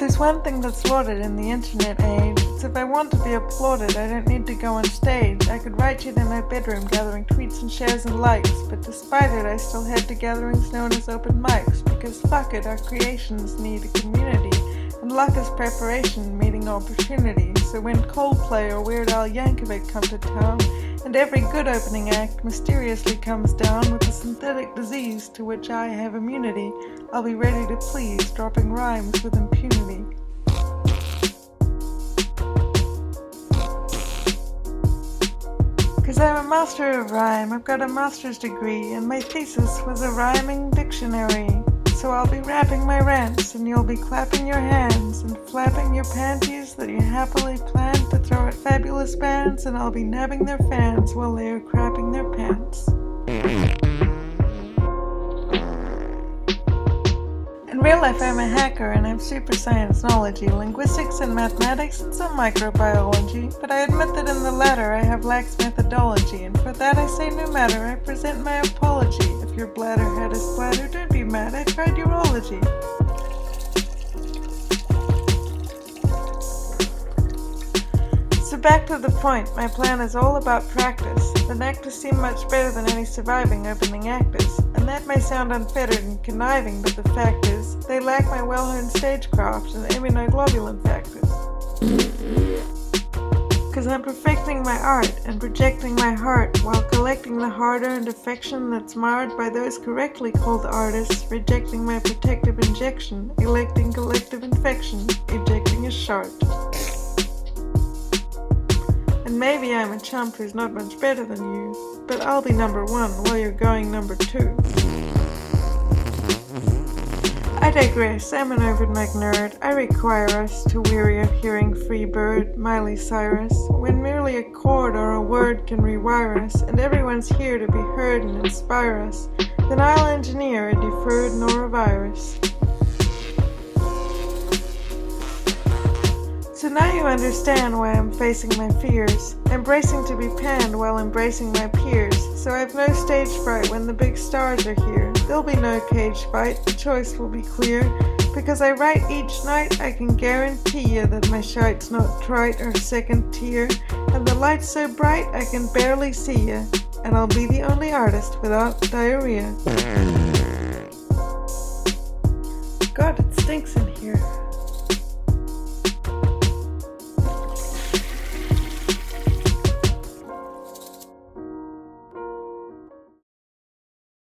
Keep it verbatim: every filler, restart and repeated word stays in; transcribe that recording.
there's one thing that's lauded in the internet age. It's if I want to be applauded, I don't need to go on stage. I could write shit in my bedroom gathering tweets and shares and likes, but despite it I still head to gatherings known as open mics, because fuck it, our creations need a community, and luck is preparation meeting opportunity. So when Coldplay or Weird Al Yankovic come to town, and every good opening act mysteriously comes down with a synthetic disease to which I have immunity, I'll be ready to please, dropping rhymes with impunity. Cause I'm a master of rhyme, I've got a master's degree, and my thesis was a rhyming dictionary. So I'll be rapping my rants, and you'll be clapping your hands, and flapping your panties that you happily planned to throw at fabulous bands, and I'll be nabbing their fans while they are crapping their pants. In real life I'm a hacker, and I'm super science knowledge, linguistics and mathematics and some microbiology, but I admit that in the latter I have lax methodology, and for that I say no matter, I present my apology. If your bladder had a splatter, don't be mad, I tried urology. So back to the point, my plan is all about practice. The actors seem much better than any surviving opening actors, and that may sound unfettered and conniving, but the fact is, they lack my well-honed stagecraft and immunoglobulin factors. Cause I'm perfecting my art and projecting my heart while collecting the hard-earned affection that's marred by those correctly called artists, rejecting my protective injection, electing collective infection, ejecting a shart. And maybe I'm a chump who's not much better than you, but I'll be number one while you're going number two. I digress, I'm an open mic nerd. I require us to weary of hearing Freebird, Miley Cyrus, when merely a chord or a word can rewire us, and everyone's here to be heard and inspire us, then I'll engineer a deferred norovirus. So now you understand why I'm facing my fears, embracing to be panned while embracing my peers. So I've no stage fright when the big stars are here. There'll be no cage fight, the choice will be clear. Because I write each night, I can guarantee you that my shite's not trite or second tier. And the light's so bright, I can barely see you. And I'll be the only artist without diarrhea. God, it stinks in here.